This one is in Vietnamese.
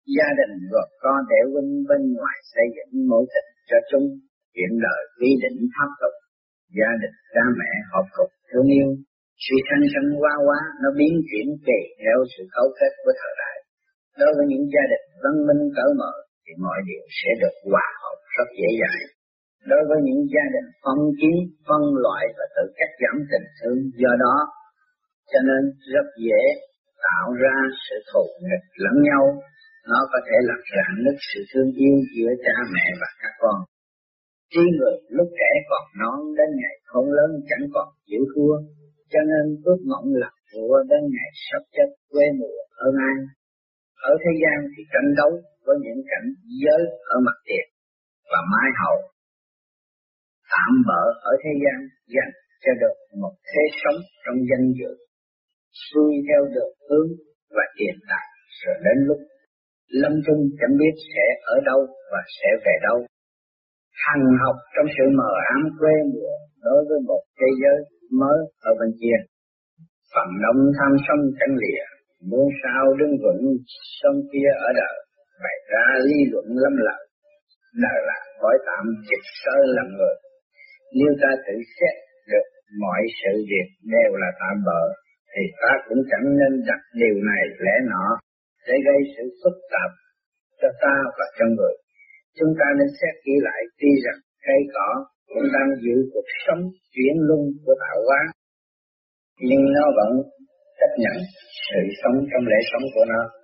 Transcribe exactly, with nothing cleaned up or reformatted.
Gia đình gồm có đệ huynh bên ngoài xây dựng mối tình cho chúng, chuyện đời quy định pháp tục, gia đình cha mẹ hợp phục thương yêu, sự sanh sanh qua quá nó biến chuyển tùy theo sự cấu kết của thời đại. Đối với những gia đình văn minh cởi mở thì mọi điều sẽ được hòa hợp rất dễ dàng. Đối với những gia đình phong kiến, phân loại và tự cắt giảm tình thương, do đó cho nên rất dễ tạo ra sự thù nghịch lẫn nhau. Nó có thể làm rạn nứt sự thương yêu giữa cha mẹ và các con. Trí người lúc trẻ còn non đến ngày khôn lớn chẳng còn chịu thua, cho nên ước mộng làm vua đến ngày sắp chết quê mùa hơn ai. Ở thế gian thì tranh đấu với những cảnh giới ở mặt tiền và mái hậu. Tạm bỡ ở thế gian dành cho được một thế sống trong danh dự, xuôi theo đường hướng và tiền tài, rồi đến lúc lâm chung chẳng biết sẽ ở đâu và sẽ về đâu. Hằng học trong sự mờ ám quê mùa đối với một thế giới mới ở bên kia. Phần đông tham sân chẳng lìa, muốn sao đứng vững sông kia ở đời, bày ra lý luận lâm lợi. Đời là cõi tạm chịch sơ làm người. Nếu ta tự xét được mọi sự việc đều là tạm bợ, thì ta cũng chẳng nên đặt điều này lẽ nọ để gây sự phức tạp cho ta và cho người. Chúng ta nên xét kỹ lại, tuy rằng cây cỏ cũng đang giữ cuộc sống chuyển luân của tạo hóa, nhưng nó vẫn chấp nhận sự sống trong lễ sống của nó.